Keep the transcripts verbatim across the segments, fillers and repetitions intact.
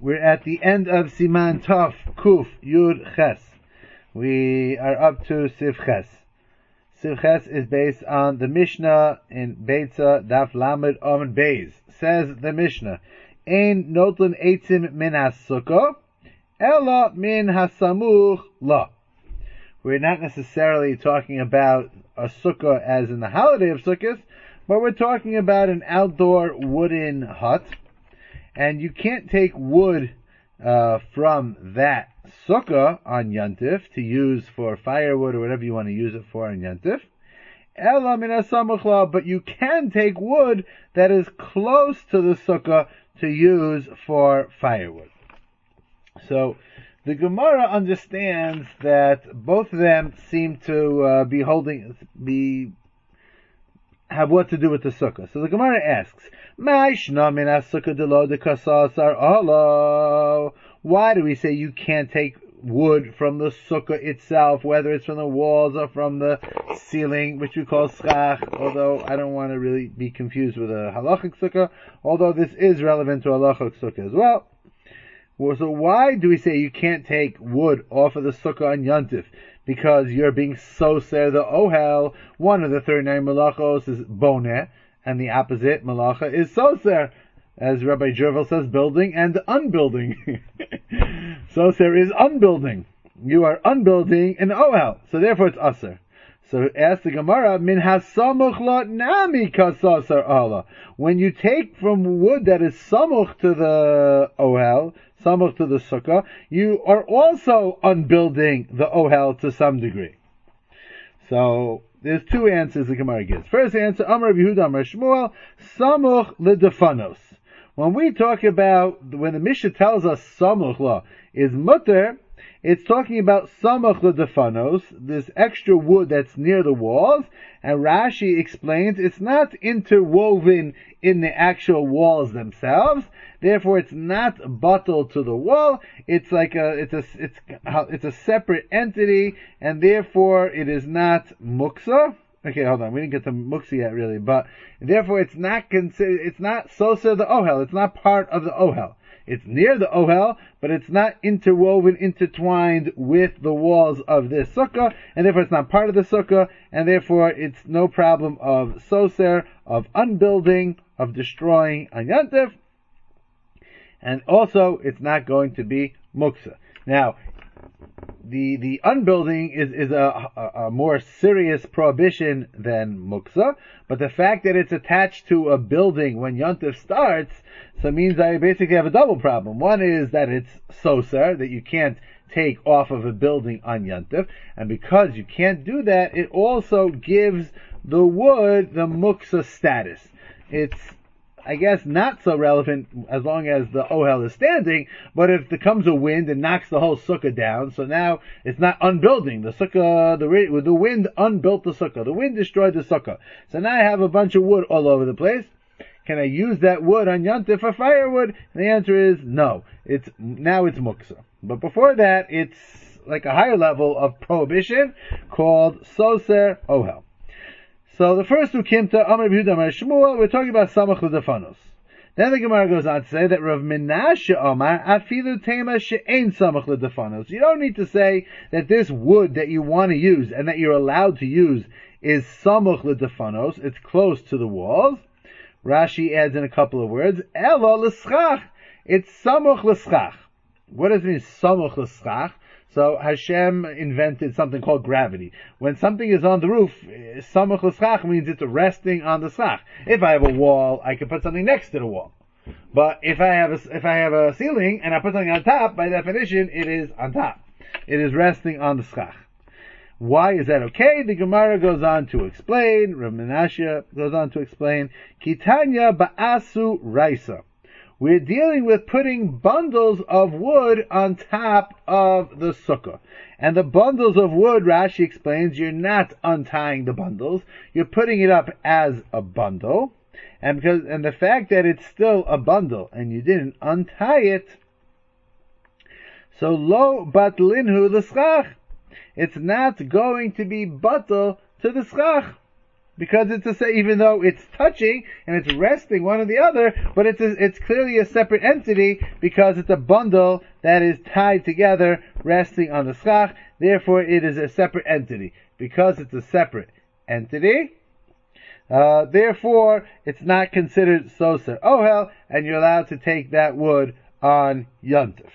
We're at the end of Siman Tov Kuf Yud Ches. We are up to Siv Ches. Siv Ches is based on the Mishnah in Beitza Daf Lamed Amud Beis. Says the Mishnah, Ein notlen eitzim min hassukkah, ela min hasamuch la. We're not necessarily talking about a sukkah as in the holiday of Sukkot, but we're talking about an outdoor wooden hut, and you can't take wood uh, from that sukkah on Yontif to use for firewood or whatever you want to use it for on Yontif. Ela min hasamuch la, but you can take wood that is close to the sukkah to use for firewood. So the Gemara understands that both of them seem to uh, be holding, be have what to do with the sukkah. So the Gemara asks, "Ma'ishna min sukkah delo de kasasar alo." Why do we say you can't take wood from the sukkah itself, whether it's from the walls or from the ceiling, which we call schach, although I don't want to really be confused with a halachic sukkah, although this is relevant to a halachic sukkah as well. Well, so why do we say you can't take wood off of the sukkah on Yontif? Because you're being soser the ohel. One of the thirty-nine malachos is boneh, and the opposite malacha is soser. As Rabbi Jervel says, building and unbuilding. Soser is unbuilding. You are unbuilding an ohel, so therefore it's aser. So ask the Gemara, min hasamuch la nami kasasar ala. When you take from wood that is samuch to the ohel, samuch to the sukkah, you are also unbuilding the ohel to some degree. So there's two answers the Gemara gives. First answer, Amar Rav Yehuda Amar Shmuel, samuch ledefanos. When we talk about, when the Mishnah tells us samuch la is mutter, it's talking about samuch ledefanos, this extra wood that's near the walls, and Rashi explains it's not interwoven in the actual walls themselves, therefore it's not bottled to the wall, it's like a, it's a, it's, it's a separate entity, and therefore it is not muksa. Okay, hold on, we didn't get to muksa yet really, but therefore it's not considered, it's not sosa the ohel, it's not part of the ohel. It's near the ohel, but it's not interwoven, intertwined with the walls of this sukkah, and therefore it's not part of the sukkah, and therefore it's no problem of soser, of unbuilding, of destroying on Yontif, and also it's not going to be muksa. Now, the the unbuilding is is a, a, a more serious prohibition than muksa, but the fact that it's attached to a building when Yontif starts, so it means I basically have a double problem. One is that it's soser, that you can't take off of a building on Yontif, and because you can't do that, it also gives the wood the muksa status. It's, I guess, not so relevant as long as the ohel is standing, but if there comes a wind and knocks the whole sukkah down, so now it's not unbuilding. The sukkah, the, the wind unbuilt the sukkah. The wind destroyed the sukkah. So now I have a bunch of wood all over the place. Can I use that wood on Yontif for firewood? And the answer is no. It's, now it's muksa. But before that, it's like a higher level of prohibition called soser ohel. So the first who came to Amar Yehuda Amar Shmuel, we're talking about samuch ledefanos. Then the Gemara goes on to say that Rav Menashe Amar afilu tema she'ein samuch ledefanos. You don't need to say that this wood that you want to use and that you're allowed to use is samuch ledefanos. It's close to the walls. Rashi adds in a couple of words, elo l'schach. It's samuch l'schach. What does it mean, samuch l'schach? So Hashem invented something called gravity. When something is on the roof, samuch l'schach means it's resting on the schach. If I have a wall, I can put something next to the wall. But if I have a, if I have a ceiling and I put something on top, by definition, it is on top. It is resting on the schach. Why is that okay? The Gemara goes on to explain, Rav Menashe goes on to explain, Kitanya ba'asu raisa. We're dealing with putting bundles of wood on top of the sukkah. And the bundles of wood, Rashi explains, you're not untying the bundles. You're putting it up as a bundle. And because, and the fact that it's still a bundle and you didn't untie it, so lo batlinhu the schach. It's not going to be batal to the schach. because it's a, even though it's touching and it's resting one on the other, but it's a, it's clearly a separate entity because it's a bundle that is tied together, resting on the schach. Therefore, it is a separate entity. Because it's a separate entity, uh, therefore, it's not considered soser ohel, and you're allowed to take that wood on Yontif.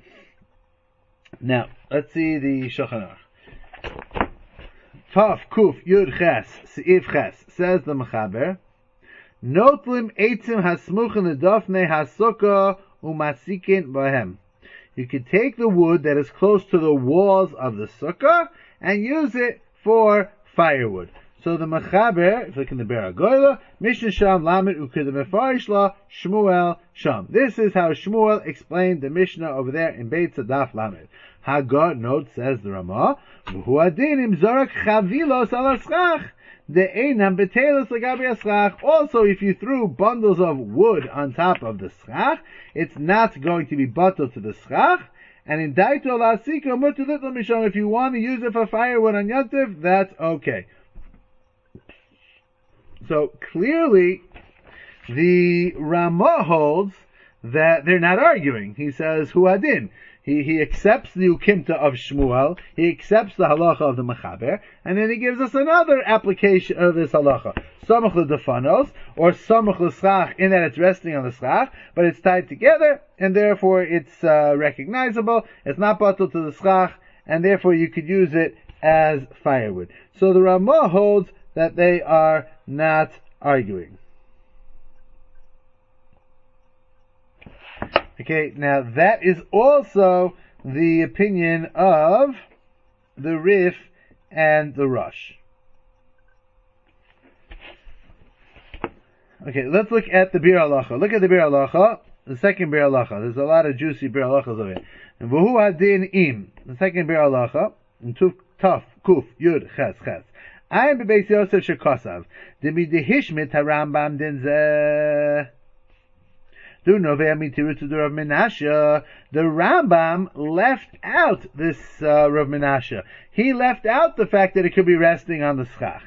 Now, let's see the Shulchan Aruch. Tov Kuf Yud Ches Seif Ches, says the Mechaber, Notlim Eitzim Hasmuchin Ledofnei Hasukah Umasikin Bahem. You can take the wood that is close to the walls of the sukkah and use it for firewood. So the Mechaber, if you look in the Be'er HaGoyla, Mishnah Sham Lamed Ukidem Mefarish La Shmuel Sham. This is how Shmuel explained the Mishnah over there in Beit Tzadaf Lamed. Hagar note, says the Ramah, V'hu adin im zorak chavilos al aschach, de'einam betelos l'gabi aschach. Also, if you threw bundles of wood on top of the schach, it's not going to be bottled to the schach. And in daito la'asika mutu little misham, if you want to use it for firewood on Yontif, that's okay. So clearly, the Ramah holds that they're not arguing. He says, Hu adin. He, he accepts the ukimta of Shmuel, he accepts the halacha of the Mechaber, and then he gives us another application of this halacha. Samach l'defanos, or samach l'schach, in that it's resting on the schach, but it's tied together, and therefore it's uh, recognizable, it's not batul to the schach, and therefore you could use it as firewood. So the Ramah holds that they are not arguing. Okay, now that is also the opinion of the Rif and the Rosh. Okay, let's look at the Bir Halacha. Look at the Bir Halacha, the second Bir Halacha. There's a lot of juicy Bir Halachas over here. And V'hu Hadin Im, the second Bir Halacha, and Tuf, Taf, Kuf, Yud, Ches, Ches. I'm Bebeis Yosef Shekosav. Demi Dehishmit HaRambam Din Zeh. The Rambam left out this uh, Rav Menashe. He left out the fact that it could be resting on the schach.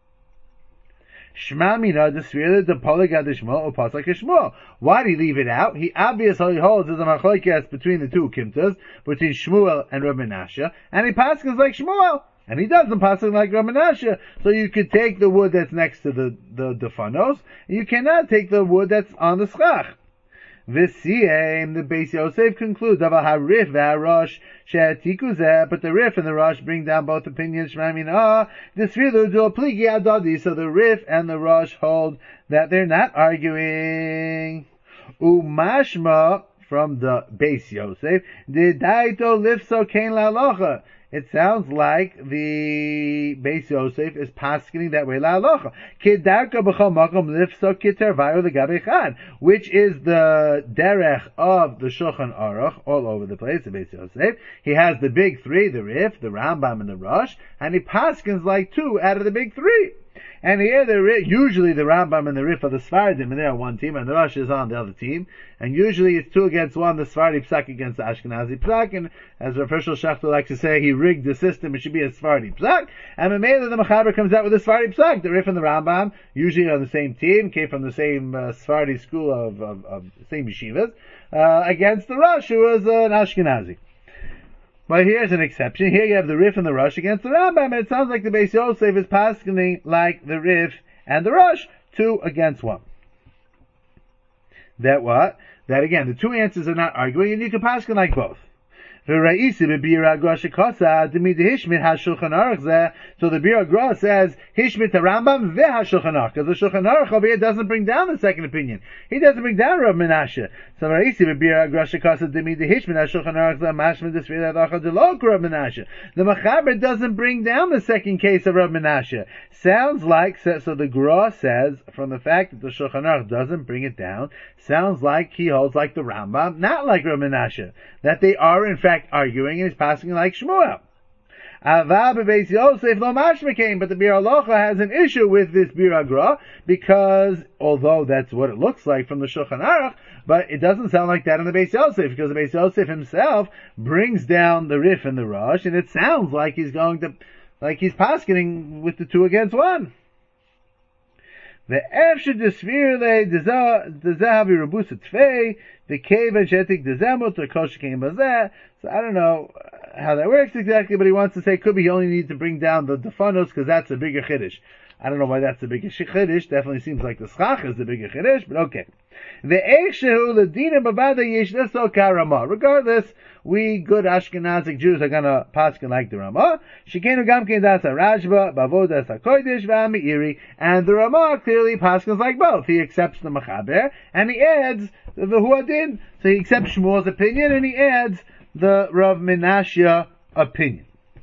Why did he leave it out? He obviously holds as a machlokes between the two kimtas, between Shmuel and Rav Menashe, and he passes like Shmuel. And he doesn't pass it like Rav Menashe. So you could take the wood that's next to the, the, the fanos, and you cannot take the wood that's on the schach. V'siyem, the Beis Yosef concludes, Aval HaRif v'HaRosh she'atiku zeh, but the Rif and the Rosh bring down both opinions. Shmamin ah, d'srilu d'ol pligi adadi. So the Rif and the Rosh hold that they're not arguing. Umashma, from the Beis Yosef, d'daito lifso kein la'alocha. It sounds like the Beis Yosef is paskening that way la'alocha. Kedarka b'chol makom lifso kiter vayu l'gabe chad, which is the derech of the Shulchan Aruch all over the place, the Beis Yosef. He has the big three, the Rif, the Rambam, and the Rosh, and he paskens like two out of the big three. And here, the usually the Rambam and the Rif are the Sfardim, and they're on one team, and the Rosh is on the other team. And usually it's two against one, the Sfardi Psak against the Ashkenazi Psak. And as Rav Hershel Schachter likes to say, he rigged the system, it should be a Sfardi Psak. And Mamela, the Mechaber, comes out with a Sfardi Psak. The Rif and the Rambam, usually on the same team, came from the same uh, Sfardi school of, of, of same yeshivas, uh, against the Rosh, who was uh, an Ashkenazi. But here's an exception. Here you have the Rif and the Rosh against the Rambam, and it sounds like the Beis Yosef is paskening like the Rif and the Rosh, two against one. That what? That again, the two answers are not arguing, and you can pasken like both. So the Bir HaGra says Hishmit Rambam veHaShulchan Aruch, because the Shulchan Aruch over here doesn't bring down the second opinion. He doesn't bring down Rav Menashe. So the Mechaber doesn't bring down the second case of Rav Menashe. Sounds like, so the Gra says, from the fact that the Shulchan Aruch doesn't bring it down, sounds like he holds like the Rambam, not like Rav Menashe. That they are in fact arguing and he's passing like Shmuel. But the Bir Halacha has an issue with this Bir HaGra, because although that's what it looks like from the Shulchan Aruch, but it doesn't sound like that in the Beis Yosef, because the Beis Yosef himself brings down the Rif and the Rosh, and it sounds like he's going to, like he's paskening with the two against one. The Efshe Desvirle Dezahavi Robusa Tvei, the Keva Jetik Dezemut, or Kol Shekein Bazeh. So I don't know how that works exactly, but he wants to say could be you only need to bring down the Defanos because that's a bigger Chiddush. I don't know why that's the biggest Chiddush. Definitely seems like the Schach is the bigger Chiddush, but okay. The Eichshehu Ledina Bavada Yeshneso Karama. Regardless, we good Ashkenazic Jews are gonna paskin like the Ramah. Shekenu Gamkein Das Rajba, Bavodas HaKodesh V'Ami'iri, and the Ramah clearly paskins like both. He accepts the Mechaber, and he adds the Huadin. So he accepts Shmuel's opinion, and he adds the Rav Menashe opinion.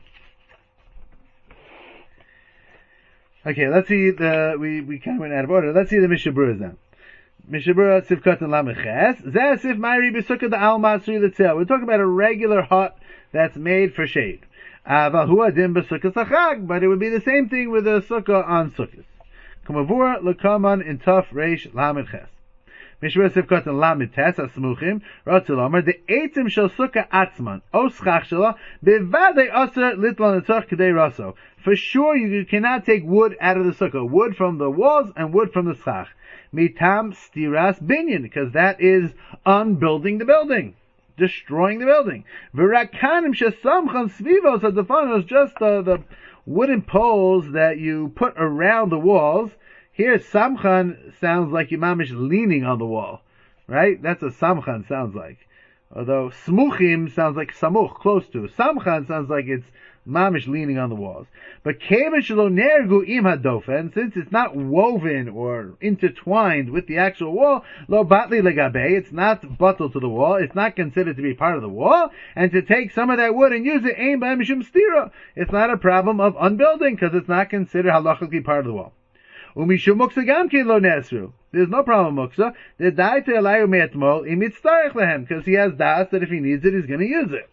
Okay, let's see the, we, we kind of went out of order. Let's see the Mishaburas then. Mishabura Sivkot and Lameches. Zeh Sif Mayri B'Sukkah the Alma Sri L'Tzel. We're talking about a regular hut that's made for shade. Ava Hu Adim B'Sukkah Sachag, but it would be the same thing with a sukkah on sukkahs. Kamavur L'Kaman in Tuf Reish Lameches. Mishabura Sivkot and Lametes Asmuchim Ratzilomer the Eitzim Shel Sukkah Atzman O Schach Shela Bevadei Aser Litlon Etzach Kedei Raso. For sure, you cannot take wood out of the sukkah, wood from the walls and wood from the schach. Mitam stiras binyan, because that is unbuilding the building, destroying the building. V'rakanim shesamchan svivos adefanos, just uh, the wooden poles that you put around the walls. Here, samchan sounds like imamish leaning on the wall, right? That's what samchan sounds like. Although smuchim sounds like samuch, close to. Samchan sounds like it's mamish leaning on the walls. But kevesh lo nergu im hadofen, since it's not woven or intertwined with the actual wall, lo batli legabe, it's not buttled to the wall, it's not considered to be part of the wall, and to take some of that wood and use it, aim by mishum stira, it's not a problem of unbuilding, because it's not considered halachically part of the wall. Umishum muksa gamke lo nesru. There's no problem muksa. The daite alayu me'etmol im yitztarech lehem, because he has das that if he needs it, he's going to use it.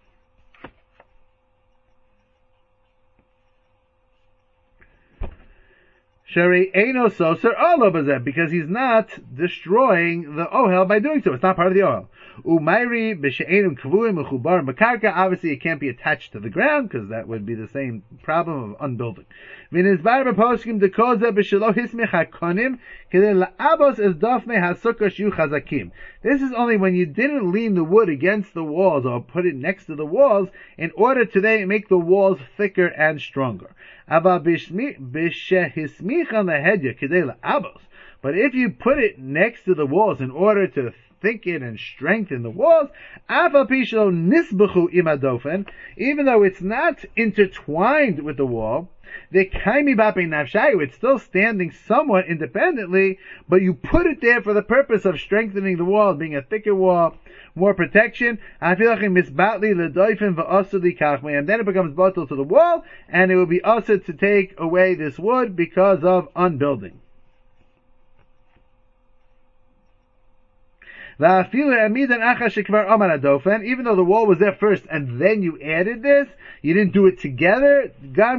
Shari Eino Soser Olo Bazeh, because he's not destroying the ohel by doing so. It's not part of the ohel. Umayri B'She'enum Kavuim Mechubar Makarka, obviously it can't be attached to the ground, because that would be the same problem of unbuilding. V'nizbar B'Poskim Dekoza B'Shelo Hismech HaKonim Kedei La'abos Es Dofne HaSukkah Shu Chazakim. This is only when you didn't lean the wood against the walls or put it next to the walls in order to then make the walls thicker and stronger. But if you put it next to the walls in order to thicken and strengthen the walls, even though it's not intertwined with the wall, it's still standing somewhat independently, but you put it there for the purpose of strengthening the wall, being a thicker wall, more protection. And then it becomes bottled to the wall, and it will be also to take away this wood because of unbuilding. Even though the wall was there first and then you added this, you didn't do it together.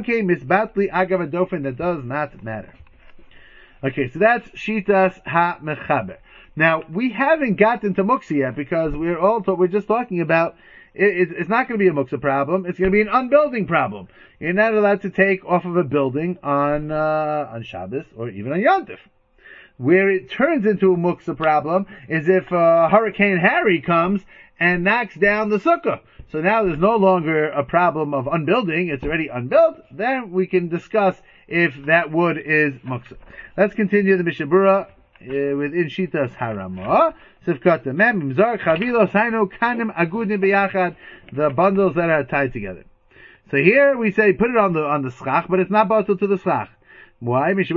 That does not matter. Okay, so that's Shitas HaMechaber. Now, we haven't gotten to Muksa yet because we're all we're just talking about it, it, it's not going to be a Muksa problem. It's going to be an unbuilding problem. You're not allowed to take off of a building on uh, on Shabbos or even on Yom Tov. Where it turns into a muksa problem is if uh, Hurricane Harry comes and knocks down the sukkah. So now there's no longer a problem of unbuilding, it's already unbuilt, then we can discuss if that wood is muksa. Let's continue the Mishabura uh, with Inshitas Harama. Sifkat Mem, Mzar, Chavilos, Hainu, Kanim, Agudim, Beyachad, the bundles that are tied together. So here we say put it on the on the schach, but it's not bottled to the schach. Why? The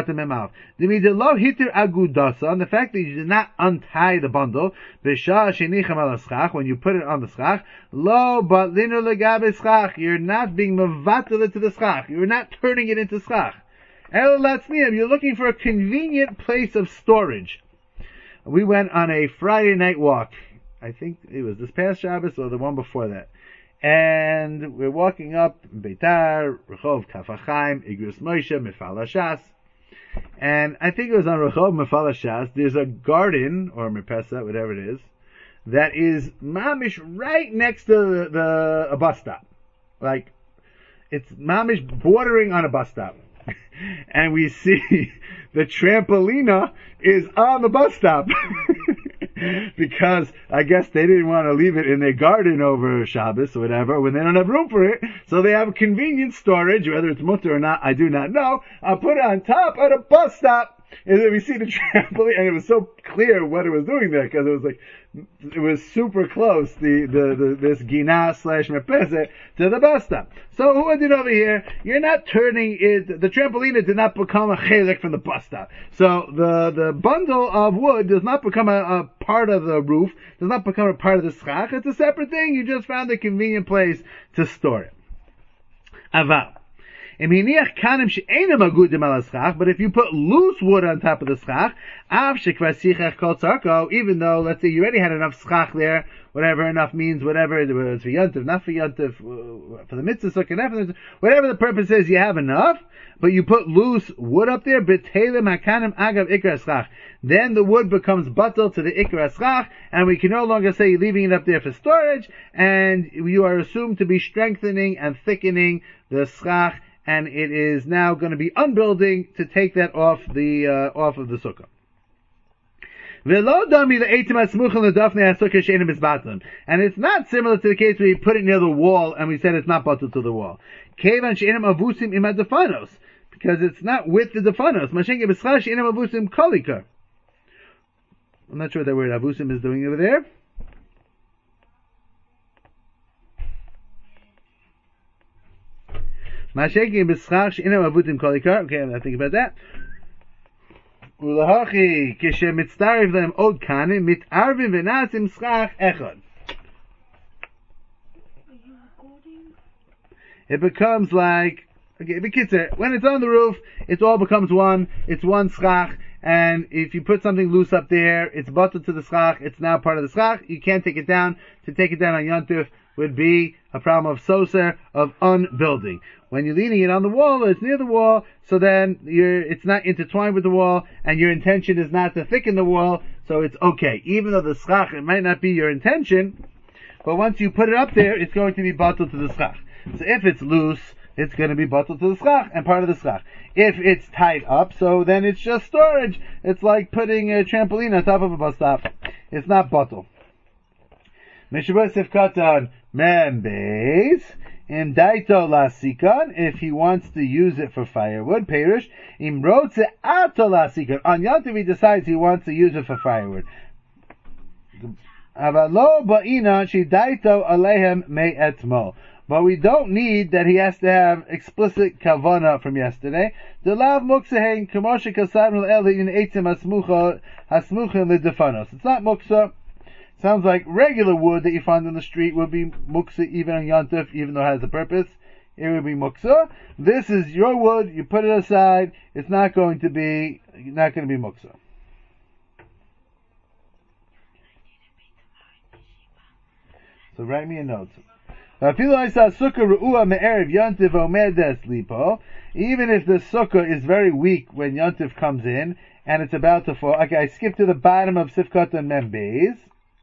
fact that you did not untie the bundle, when you put it on the schach, lo, but you're not being mevatel to the schach. You're not turning it into schach. You're looking for a convenient place of storage. We went on a Friday night walk. I think it was this past Shabbos or the one before that. And we're walking up Beitar, Rehov Kafachaim, Igros Moshe, Mefal Hashas. And I think it was on Rehov Mefal Hashas. There's a garden, or Merpesa, whatever it is, that is mamish right next to the, the a bus stop. Like, it's mamish bordering on a bus stop. and we see the trampolina is on the bus stop. Because I guess they didn't want to leave it in their garden over Shabbos or whatever when they don't have room for it. So they have convenient storage, whether it's mutter or not, I do not know. I'll put it on top of the bus stop. And then we see the trampoline, and it was so clear what it was doing there, because it was like, it was super close, the, the, the this gina slash mepese to the bus stop. So who did over here? You're not turning it, the trampoline did not become a chelik from the bus stop. So the, the bundle of wood does not become a, a part of the roof, does not become a part of the schach. It's a separate thing. You just found a convenient place to store it. Aval. But if you put loose wood on top of the schach, even though, let's say, you already had enough schach there, whatever enough means, whatever, whether it's for yontif, not for yontif, for the mitzvah, sukkah, whatever the purpose is, you have enough, but you put loose wood up there, then the wood becomes batel to the ikra schach, and we can no longer say you're leaving it up there for storage, and you are assumed to be strengthening and thickening the schach, and it is now going to be unbuilding to take that off the uh, off of the sukkah. And it's not similar to the case where you put it near the wall and we said it's not bottled to the wall. Because it's not with the defanos. I'm not sure what that word avusim is doing over there. Okay, I think about that. It becomes like, okay, when it's on the roof, it all becomes one, it's one schach, and if you put something loose up there, it's butted to the schach, it's now part of the schach, you can't take it down. To take it down on Yontif would be a problem of soser, of unbuilding. When you're leaning it on the wall, or it's near the wall, so then you're, it's not intertwined with the wall, and your intention is not to thicken the wall, so it's okay. Even though the schach, it might not be your intention, but once you put it up there, it's going to be bottled to the schach. So if it's loose, it's going to be bottled to the schach, and part of the schach. If it's tied up, so then it's just storage. It's like putting a trampoline on top of a bus stop. It's not bottled. Mishabur Sifkatan Membeis. In daito lasikan, if he wants to use it for firewood, perish. Im rotze ato lasikan. On Yontif he decides he wants to use it for firewood. Avalo ba'ina shi daito alehem me etmo. But we don't need that he has to have explicit kavana from yesterday. The lav muksahen kamosha kasavnul eli in eitzim hasmucha hasmucha ledefanos. It's not muksa. Sounds like regular wood that you find on the street would be muksa even on Yontif, even though it has a purpose. It would be muksa. This is your wood, you put it aside, it's not going to be, not going to be muksa. So write me a note. Even if the sukkah is very weak when Yontif comes in, and it's about to fall. Okay, I skipped to the bottom of Sifkat and Membeis.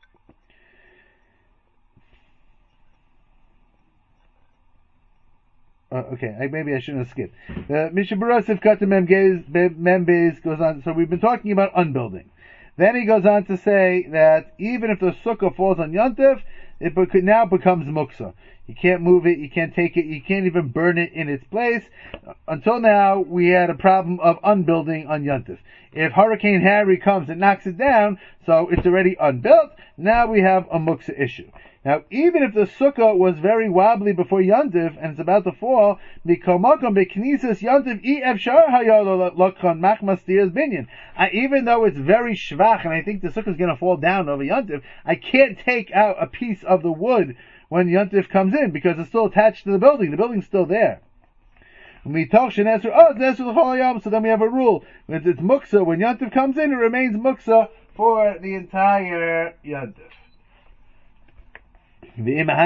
Uh, okay, I, maybe I shouldn't have skipped. The Mishabura Sifkat and Membeis goes on. So we've been talking about unbuilding. Then he goes on to say that even if the sukkah falls on Yontif, it now becomes muksa. You can't move it, you can't take it, you can't even burn it in its place. Until now, we had a problem of unbuilding on Yontif. If Hurricane Harry comes and knocks it down, so it's already unbuilt, now we have a muksa issue. Now, even if the sukkah was very wobbly before Yontif and it's about to fall, even though it's very shvach and I think the sukkah is going to fall down over Yontif, I can't take out a piece of the wood when Yontif comes in because it's still attached to the building. The building's still there. So then we have a rule. It's muksa. When Yontif comes in, it remains muksa for the entire Yontif. If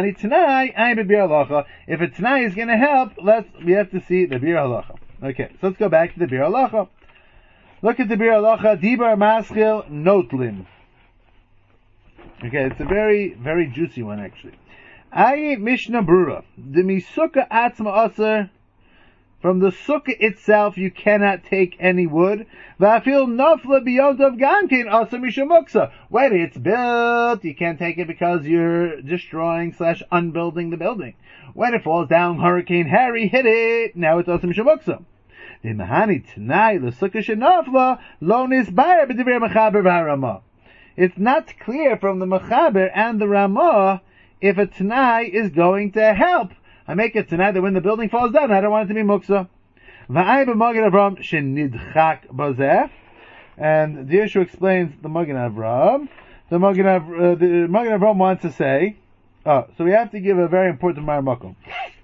a Tanai is going to help, let's, we have to see the Bir Halacha. Okay, so let's go back to the Bir Halacha. Look at the Bir Halacha, Dibar Maschil Notlin. Okay, it's a very, very juicy one actually. Ayi Mishnah Brura. The Misuka Atzma Aser From the sukkah itself, you cannot take any wood. Va'afil nafla biyontav gamkein asa mishum muksa. When it's built, you can't take it because you're destroying slash unbuilding the building. When it falls down, Hurricane Harry hit it. Now it's asa mishum muksa. The mahani t'nai l'sukkah shenafla lo nisbayer b'divrei mechaber v'harama. It's not clear from the mechaber and the ramah if a t'nai is going to help. I make it tonight that when the building falls down, I don't want it to be muksa. V'ai b'magen Avram shenidchak bazeh. And the issue explains the Magen Avram. The Magen Avram, uh, the Magen Avram wants to say, oh, so we have to give a very important marmakum.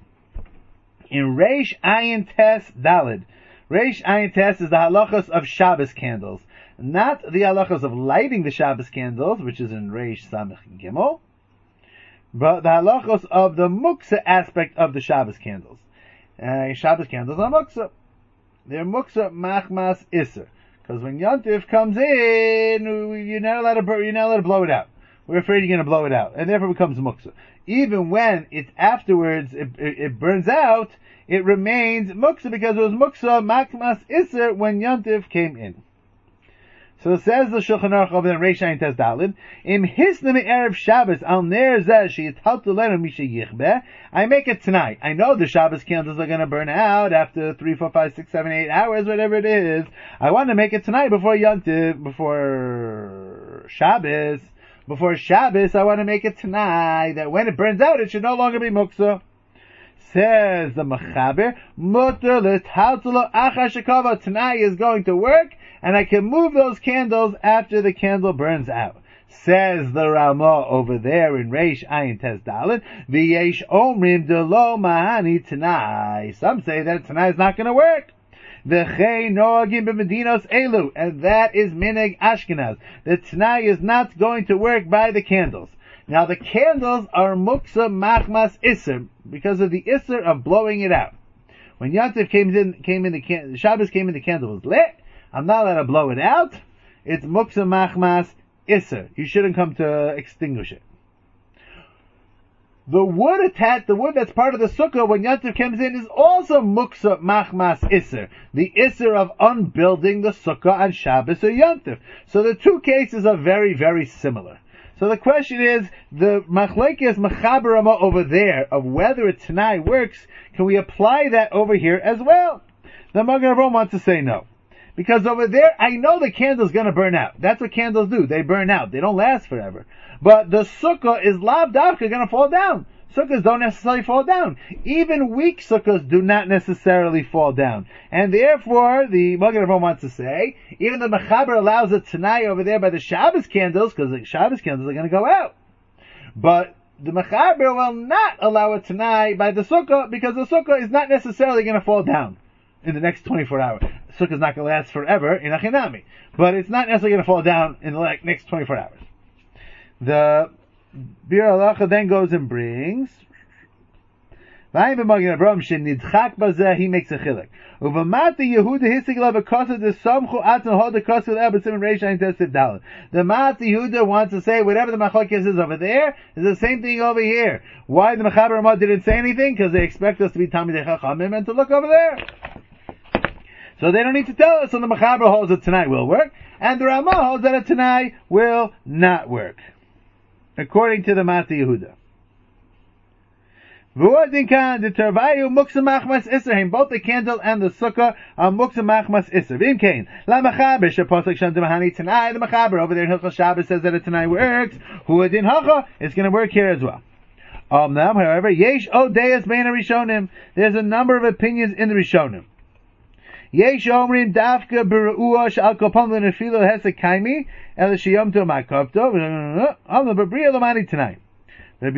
In Reish Ayin Tes Dalid, Reish Ayin Tes is the halachas of Shabbos candles, not the halachas of lighting the Shabbos candles, which is in Reish Samech Gimel, but the halachos of the muksa aspect of the Shabbos candles. Uh, Shabbos candles are muksa. They're muksa machmas iser. Because when Yontif comes in, you're not allowed to, you're not allowed to blow it out. We're afraid you're going to blow it out. And therefore it becomes muksa. Even when it's afterwards, it, it, it burns out, it remains muksa because it was muksa machmas iser when Yontif came in. So it says the Shulchan Aruch over in Reish Ayin Tes Dalid, Im hisna me'erev Shabbos al ner zeh sheyitaltu lenu mishe yichbeh. I make it tonight. I know the Shabbos candles are going to burn out after three, four, five, six, seven, eight hours, whatever it is. I want to make it tonight before Yontiv, before Shabbos. Before Shabbos, I want to make it tonight. That when it burns out, it should no longer be muksa. Says the Mechaber, Mutter l'taltu lo achar shekava. Tonight is going to work, and I can move those candles after the candle burns out. Says the Ramah over there in Reish Ayin Tes Daled, V'yesh omrim de lo mahani tanai. Some say that tonight is not going to work. V'chei noagim b'medinos elu, and that is minhag Ashkenaz. The tanai is not going to work by the candles. Now the candles are muksa machmas iser because of the iser of blowing it out. When Yontif came in, came in the can- Shabbos came in, the candle was lit. I'm not allowed to blow it out. It's muksa machmas iser. You shouldn't come to extinguish it. The wood attached, the wood that's part of the sukkah when Yontif comes in is also muksa machmas iser. The iser of unbuilding the sukkah on Shabbos or Yontif. So the two cases are very, very similar. So the question is, the machlekes mechaber Rama over there of whether a tanai works, can we apply that over here as well? The Magen Avraham wants to say no. Because over there, I know the candle's gonna burn out. That's what candles do. They burn out. They don't last forever. But the sukkah is lav davka gonna fall down. Sukkahs don't necessarily fall down. Even weak sukkahs do not necessarily fall down. And therefore, the Magen Avraham wants to say, even the Mechaber allows a tanai over there by the Shabbos candles, because the Shabbos candles are going to go out. But the Mechaber will not allow a tanai by the sukkah, because the sukkah is not necessarily going to fall down in the next twenty-four hours. The sukkah is not going to last forever in Achinami. But it's not necessarily going to fall down in the next twenty-four hours. The Bir Halacha then goes and brings, he makes a chilek. The Mat Yehuda wants to say whatever the machlokes is over there is the same thing over here. Why the Mechaber Ramah didn't say anything? Because they expect us to be Talmidei Chachamim and to look over there. So they don't need to tell us. So the Mechaber holds that tonight will work, and the Ramah holds that a tonight will not work, according to the Mat Yehuda. Both the candle and the sukkah are muksa machmas iser. V'imkein la mechaber sheposek shem demahani tanai. The mechaber over there in Hilchos Shabbos says that it tonight works. Hu adin hacha, it's going to work here as well. Um, now, however, yesh odeas bein rishonim. There's a number of opinions in the rishonim. Yesh omrim dafka beruah shal kopam lenefilo hesek kaimi el shiyom to makavto. Am the bebriya lamani tonight. The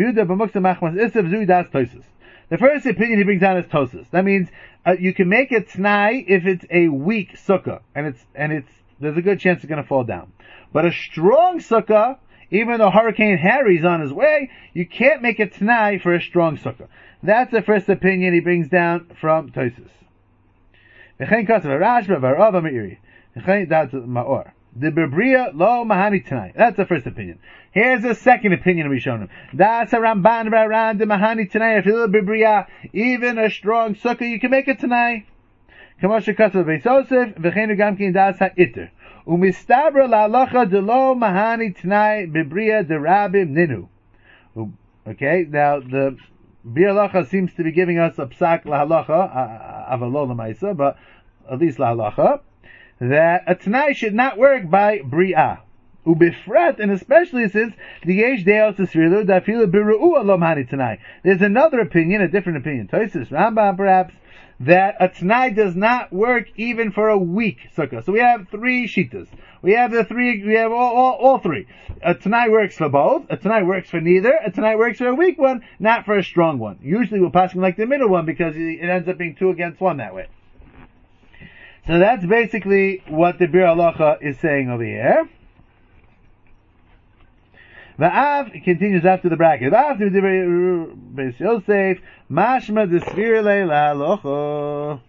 first opinion he brings down is Tosas. That means uh, you can make it t'nai if it's a weak sukkah, and it's and it's there's a good chance it's going to fall down. But a strong sukkah, even though Hurricane Harry's on his way, you can't make it t'nai for a strong sukkah. That's the first opinion he brings down from Tosas. That's Ma'or. The Bibria lo mahani tonight. That's the first opinion. Here's the second opinion of Rishonim. Das a Ramban Baran de mahani tonight. Bibria, even a strong sukkah, you can make it tonight. Kamosha Kasav Beis Yosef v'cheinu gamkin das ha'iter. Umistabra la'alacha de lo mahani tonight Bibria de Rabim ninu. Okay, now the Bir Halacha seems to be giving us a psak lahalacha, avalo l'maisa, but at least lahalacha, that a Tanai should not work by Bri'ah. Ubifrat, and especially since the Yesh Deos Esrilu, Dafilu Biru'u Alom Hani Tanai. There's another opinion, a different opinion, Tosis Rambam perhaps, that a Tanai does not work even for a week sukkah. So we have three shitas. We have the three, we have all, all, all three. A Tanai works for both, a Tanai works for neither, a Tanai works for a weak one, not for a strong one. Usually we're passing like the middle one because it ends up being two against one that way. So that's basically what the Bir Halacha is saying over here. Va'av continues after the bracket. After the Beis Yosef, mashma desvir le la'alocha.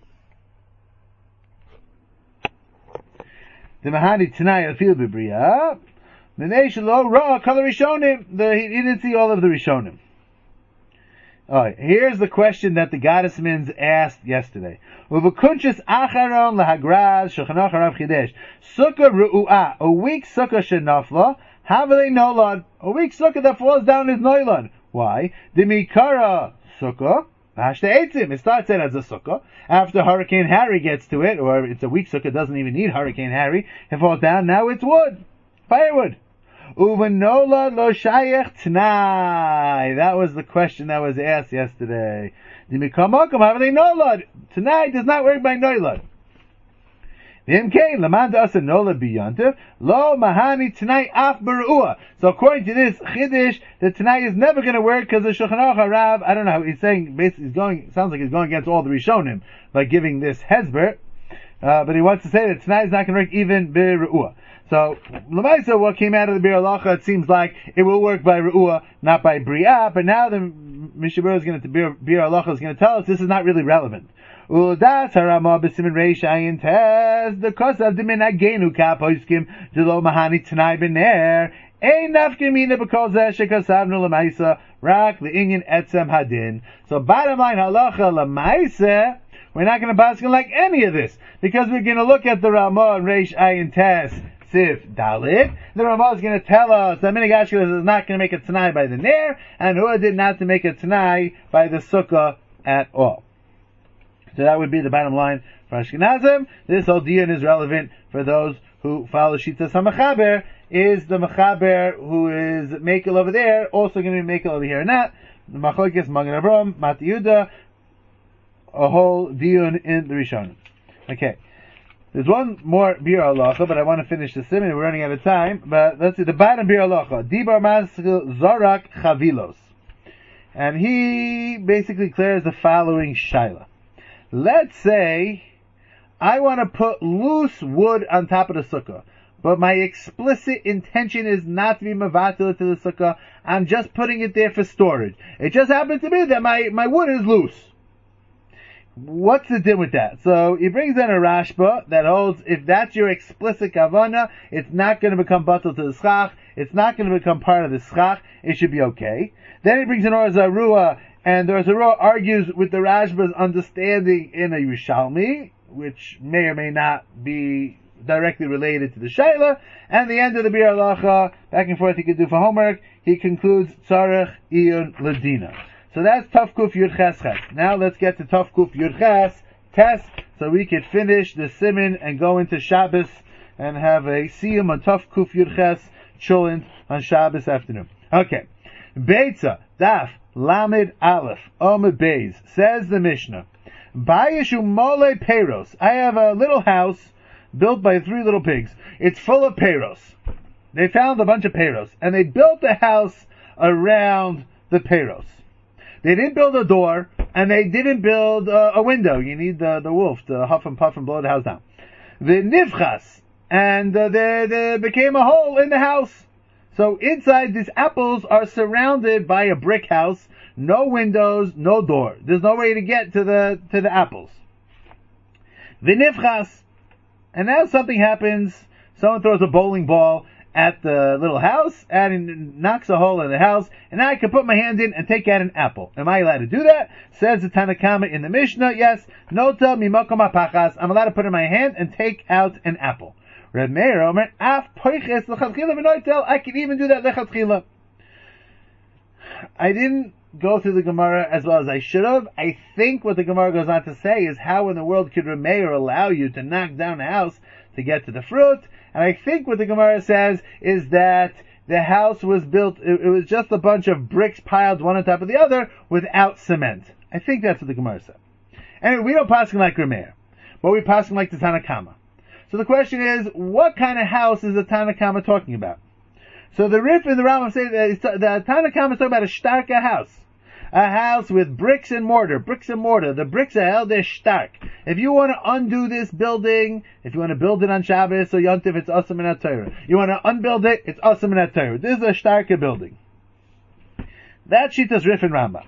The Mahani Tanai Afil Bibriya. The nation lo ra kol Rishonim. The he didn't see all of the Rishonim. Alright, here's the question that the goddess Mins asked yesterday. Uvakunchis acharon lahagraz shulchan aruch Rav Chidesh. Sukkah ru'u'ah. A weak sukkah shenafla. Havele nolad. A weak sukkah that falls down is noilad. Why? The mikara sukkah. Hashte etzim. It starts out as a sukkah. After Hurricane Harry gets to it, or it's a weak sukkah, doesn't even need Hurricane Harry. It falls down. Now it's wood. Firewood. Uvanola lo shayech t'nai. That was the question that was asked yesterday. Dimikamokum havele nolad. T'nai does not work by noilad. V'imkein lamanda asa nola biyantiv lo mahani t'nai af beru'ah. So according to this chiddush, the t'nai is never going to work because the Shulchan Aruch Harav, I don't know how he's saying. Basically, he's going. Sounds like he's going against all the Rishonim by giving this hezber. Uh, but he wants to say that t'nai is not going to work even beru'ah. So, Lamaisa, what came out of the Bir Halacha, it seems like it will work by Ru'ah, not by Bri'ah, but now the Mishabur is going to, Bir, Bir Halacha is going to tell us this is not really relevant. U'das harama b'simin reish ayin tez, the kosav d'min agenu ka poiskim, d'lo mahani t'nai b'ner, ein nafkimina b'kol zeh shekosavnu Lamaisa, rak l'inyin etzem hadin. So bottom line, Halacha Lamaisa, we're not going to basket like any of this, because we're going to look at the Ramah and reish ayin tez, Sif Dalit. The Ramah is going to tell us that Minigashka is not going to make a Tanai by the Ner, and Hua did not to make a Tanai by the Sukkah at all. So that would be the bottom line for Ashkenazim. This whole diyan is relevant for those who follow Shitas HaMechaber. Is the Mechaber who is Mekel over there also going to be Mekel over here or not? The Machlokes Magen Avraham, Mati Yehuda, a whole diyan in the Rishonim. Okay. There's one more Bir Halacha, but I want to finish the siman. We're running out of time. But let's see, the bottom Bir Halacha. Dibar Maskil Zorak Chavilos. And he basically clears the following shaila. Let's say I want to put loose wood on top of the sukkah, but my explicit intention is not to be mavatil to the sukkah. I'm just putting it there for storage. It just happens to be that my, my wood is loose. What's the deal with that? So he brings in a Rashba that holds if that's your explicit kavana, it's not going to become batal to the schach. It's not going to become part of the schach. It should be okay. Then he brings in Or Zarua, and the Or Zarua argues with the Rashba's understanding in a Yerushalmi, which may or may not be directly related to the Shaila. And the end of the Bir Halacha, back and forth he could do for homework, he concludes Tzarech Iyun Ladina. So that's Taf Kuf Yud Ches Ches. Now let's get to Taf Kuf Yud Ches test, so we could finish the Siman and go into Shabbos and have a Siyum on Taf Kuf Yud Ches Cholent on Shabbos afternoon. Okay. Beitza, Daf, Lamed Aleph, Omed Beis, says the Mishnah, Bayishu Mole Peiros. I have a little house built by three little pigs. It's full of Peiros. They found a bunch of Peiros, and they built the house around the Peiros. They didn't build a door, and they didn't build uh, a window. You need the, the wolf to huff and puff and blow the house down. The nivchas, and uh, there, there became a hole in the house. So inside, these apples are surrounded by a brick house, no windows, no door. There's no way to get to the to the apples. The nivchas, and now something happens. someone throws a bowling ball at the little house and it knocks a hole in the house, and now I can put my hand in and take out an apple. Am I allowed to do that? Says the Tanna Kama in the Mishnah, yes. Nota mimakom apachas. I'm allowed to put in my hand and take out an apple. Reb Meir Omer, af poiches lechatchila v'noitel. I can even do that lechatchila. I didn't go through the Gemara as well as I should have. I think what the Gemara goes on to say is how in the world could Reb Meir allow you to knock down a house to get to the fruit? And I think what the Gemara says is that the house was built, it, it was just a bunch of bricks piled one on top of the other without cement. I think that's what the Gemara said. Anyway, we don't paskin like Reb Meir, but we paskin like the Tanna Kama. So the question is, what kind of house is the Tanna Kama talking about? So the Rif and the Rambam say that the Tanna Kama is talking about a starka house. A house with bricks and mortar, bricks and mortar. The bricks are held there stark. If you want to undo this building, if you want to build it on Shabbos or Yontif, it's awesome in Torah. You want to unbuild it, it's awesome in Torah. This is a starka building. That Shitas Rif and Rambam.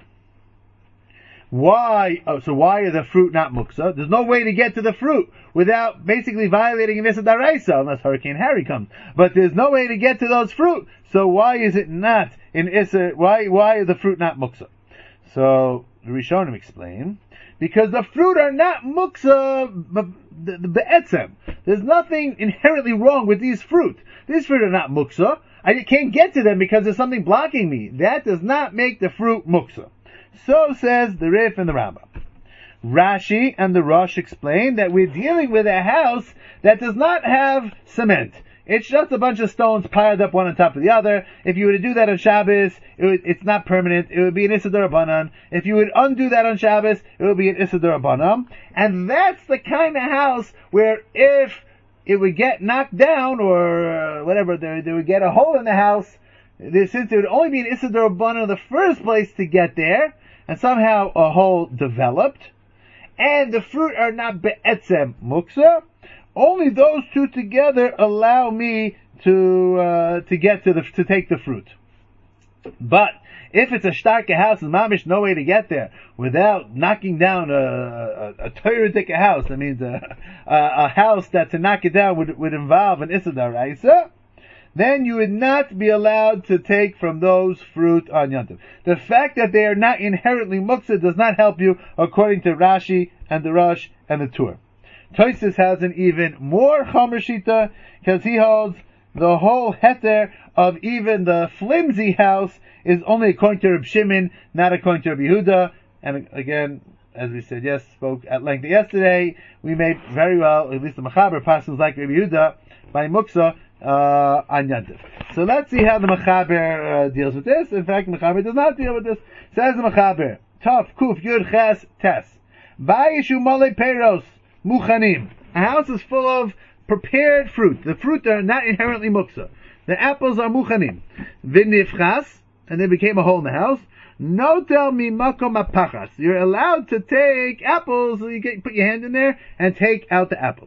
Why? Oh, so why are the fruit not muksa? There's no way to get to the fruit without basically violating an Issa Daraisa, unless Hurricane Harry comes. But there's no way to get to those fruit. So why is it not in Issa? Why? Why is the fruit not muksa? So the Rishonim explain, because the fruit are not muksa be'etzem. There's nothing inherently wrong with these fruit. These fruit are not muksa. I can't get to them because there's something blocking me. That does not make the fruit muksa. So says the Rif and the Rambam. Rashi and the Rosh explain that we're dealing with a house that does not have cement. It's just a bunch of stones piled up one on top of the other. If you were to do that on Shabbos, it would, it's not permanent. It would be an Issa D'Rabbanan. If you would undo that on Shabbos, it would be an Issa D'Rabbanan. And that's the kind of house where if it would get knocked down or uh, whatever, they, they would get a hole in the house, since it would only be an Issa D'Rabbanan in the first place to get there, and somehow a hole developed, and the fruit are not be'etzem muksa, only those two together allow me to uh, to get to the to take the fruit. But if it's a starka house and mamish no way to get there without knocking down a a, a Torah house, that means a, a a house that to knock it down would would involve an Issa D'Oraisa, then you would not be allowed to take from those fruit on Yontif. The fact that they are not inherently muksa does not help you, according to Rashi and the Rosh and the Tur. Tosfos has an even more chomer shita, because he holds the whole heter of even the flimsy house is only according to Reb Shimon, not according to Reb Yehuda. And again, as we said, yes, spoke at length yesterday, we made very well, at least the Mechaber passes like Reb Yehuda, by muksa, uh, on Yontif. So let's see how the Mechaber uh, deals with this. In fact, Mechaber does not deal with this. Says the Mechaber, Tov, Kuf, Yud, Ches, Tes. Bayishu mole peros, muchanim. A house is full of prepared fruit. The fruit are not inherently muksa. The apples are muchanim. V'nifchas, and there became a hole in the house. No tell me makom apachas. You're allowed to take apples, you get, put your hand in there and take out the apples.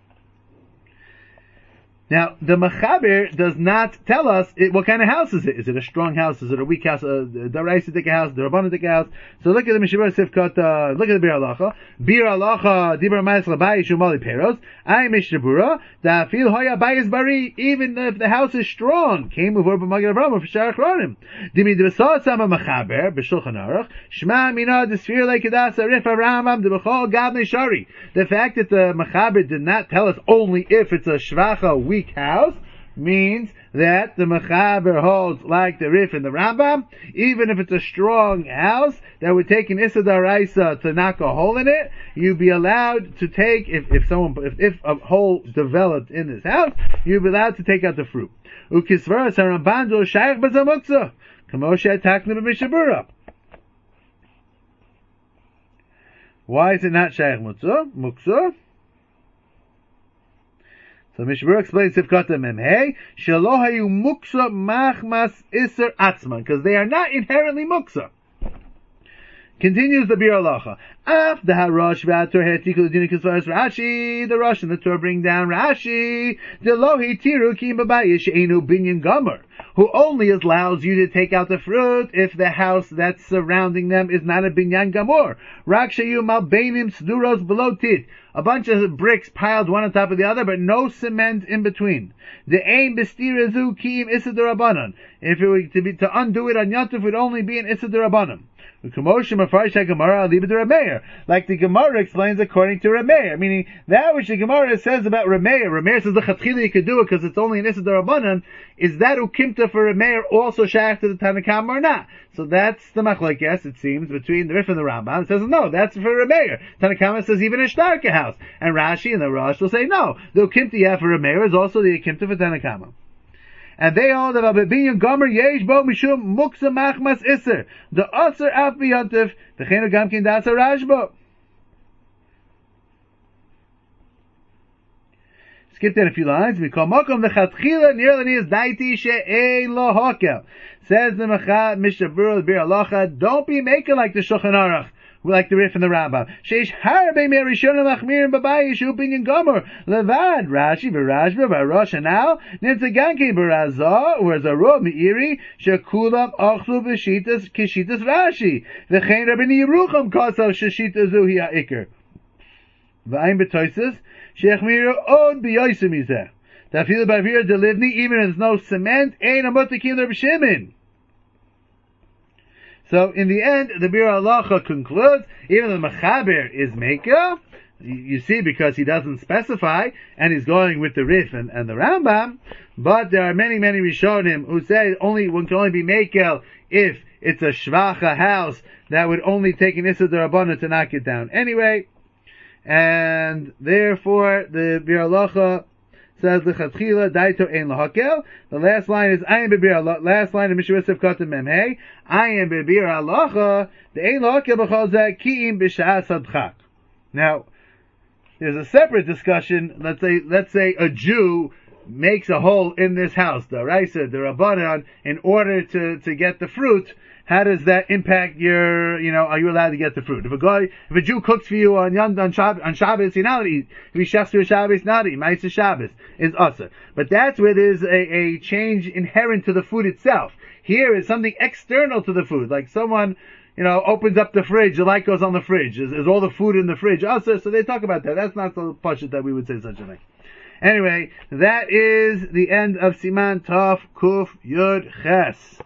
Now, the Mechaber does not tell us it, what kind of house is it. Is it a strong house? Is it a weak house? A Daraisa house? The Rabbanan house? So look at the Mishabur Sifkat, uh, look at the Bir Halacha. Bir Halacha, Dibra Ma'is Labai Shumali Peros. I Mishabura, Da Fil Hoya Bayis Bari, even if the house is strong. Came over B'Magid Avraham for Sharach Ronim. Dimi Dvasot Sama Mechaber, B'Shulchan Aruch, Shma Mina, Desfir Leikedas, Arif Avraham, Debachol Gavne Shari. The fact that the Mechaber did not tell us only if it's a Shvacha, weak house, means that the Mechaber holds like the Rif and the Rambam, even if it's a strong house that would take an Issa D'Oraisa to knock a hole in it, you'd be allowed to take, if, if someone, if, if a hole developed in this house, you'd be allowed to take out the fruit. Ukisvaras HaRamban do Shaykh B'Zamuksa, Kamoshe Takna B'Mishabura. Why is it not Shaykh Muksa? Muksa? So Mishabur explains Sifkata Memhei, Shelo hayu muksa machmas iser atzman, because they are not inherently muksa. Continues the Bir Halacha. Af the Harosh v'ator hetikul dinik as Rashi. The Rosh and the Torah bring down Rashi. The Lohi tiru ki babayish enu binyan gomer, who only allows you to take out the fruit if the house that's surrounding them is not a binyan gamor. Rakshayu malbeinim sduros belotit, a bunch of bricks piled one on top of the other, but no cement in between. The aim bestirazu kiim isidarabanan. If it were to be to undo it on Yontif, would only be an isidarabanan. Like the Gemara explains according to Rameir, meaning that which the Gemara says about Rameir, Rameir says the Chatchila you could do it because it's only an Issa D'Rabbanan, is that Ukimta for Rameir also shaykh to the Tanakam or not? So that's the machlokes, it seems, between the Rif and the Rambam. It says no, that's for Rameir. Tanakama says even a Shtarka house, and Rashi and the Rosh will say no, the Ukimta you have for Rameir is also the Ukimta for Tanakama. And they all the Babinyan Gomer Yesh Bo Mishum Muksa Machmas Isser. The Asr Af B'Yontif, the Chenu Gamkin Dasa Rashbo. Skip that a few lines. We call Mokom the Chatchila nearly is Daiti She'ein Lo Hokel. Says the Mechat Mishabur the Bir Halacha, don't be making like the Shulchan Aruch, like the Rif and the Rambam. Sheish harbe me'rishon machmir b'bayish upinyan gomer levad Rashi v'Rashba v'Rosh Hanal nitzaganki b'Razah or Zarah me'iri shekulam achlu b'shitas kishitas Rashi v'chein Rabbeinu Yerucham kasav sheshita zu hi ha'ikr v'ayin b'toises shechmir od b'yosim yizeh tafil b'avir delivni even if there's no cement ein amotikim l'Rabbi. So in the end, the Bir Halacha concludes, even the Mechaber is Meika, you see, because he doesn't specify, and he's going with the Rif and, and the Rambam, but there are many, many Rishonim who say only one can only be Mekel if it's a Shvacha house that would only take an Issa D'Rabbanan to knock it down anyway, and therefore the Bir Halacha says the Chatchila Daito Ein Lahakel. The last line is Ayin Bebir Halacha. Last line of Mishra Yosef Katan Memhei. Ayin Bebir Halacha. The Ein Lahakel B'chol Zeh Ki'im B'Sha'as Adchak. Now, there's a separate discussion. Let's say, let's say a Jew makes a hole in this house, the Raisa, the Rabbanan, in order to to get the fruit. How does that impact your, you know, are you allowed to get the fruit? If a guy, if a Jew cooks for you on Yom, on Shabbos, on Shabbos, you're not allowed to eat. If he shechs for Shabbos, not to eat. Ma'aseh Shabbos is usher. But that's where there's a, a change inherent to the food itself. Here is something external to the food, like someone, you know, opens up the fridge, the light goes on the fridge. Is, is all the food in the fridge usher? So they talk about that. That's not the pashut that we would say such a thing. Anyway, that is the end of Siman Tov Kuf Yud Ches.